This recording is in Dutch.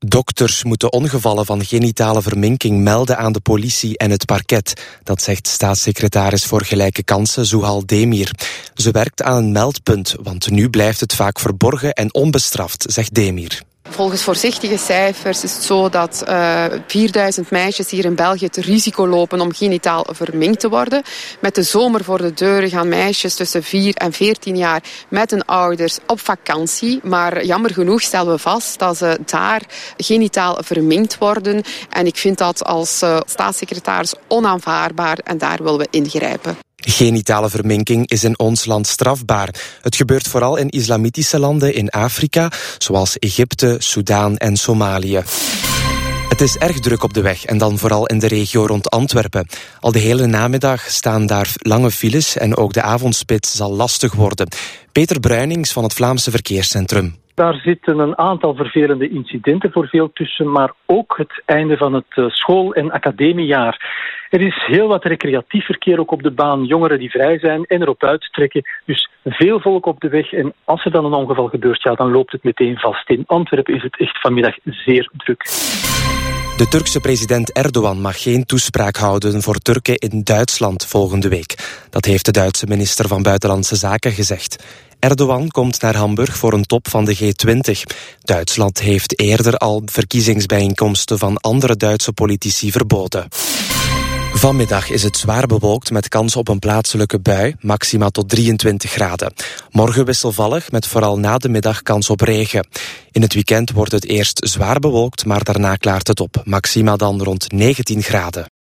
Dokters moeten ongevallen van genitale verminking melden aan de politie en het parket. Dat zegt staatssecretaris voor Gelijke Kansen Zuhal Demir. Ze werkt aan een meldpunt, want nu blijft het vaak verborgen en onbestraft, zegt Demir. Volgens voorzichtige cijfers is het zo dat 4000 meisjes hier in België het risico lopen om genitaal verminkt te worden. Met de zomer voor de deur gaan meisjes tussen 4 en 14 jaar met hun ouders op vakantie. Maar jammer genoeg stellen we vast dat ze daar genitaal verminkt worden. En ik vind dat als staatssecretaris onaanvaardbaar en daar willen we ingrijpen. Genitale verminking is in ons land strafbaar. Het gebeurt vooral in islamitische landen in Afrika, zoals Egypte, Soudaan en Somalië. Het is erg druk op de weg en dan vooral in de regio rond Antwerpen. Al de hele namiddag staan daar lange files en ook de avondspits zal lastig worden. Peter Bruinings van het Vlaamse Verkeerscentrum. Daar zitten een aantal vervelende incidenten voor veel tussen, maar ook het einde van het school- en academiejaar. Er is heel wat recreatief verkeer ook op de baan, jongeren die vrij zijn en erop uittrekken. Dus veel volk op de weg en als er dan een ongeval gebeurt, ja, dan loopt het meteen vast. In Antwerpen is het echt vanmiddag zeer druk. De Turkse president Erdogan mag geen toespraak houden voor Turken in Duitsland volgende week. Dat heeft de Duitse minister van Buitenlandse Zaken gezegd. Erdogan komt naar Hamburg voor een top van de G20. Duitsland heeft eerder al verkiezingsbijeenkomsten van andere Duitse politici verboden. Vanmiddag is het zwaar bewolkt met kans op een plaatselijke bui, maxima tot 23 graden. Morgen wisselvallig met vooral na de middag kans op regen. In het weekend wordt het eerst zwaar bewolkt, maar daarna klaart het op. Maxima dan rond 19 graden.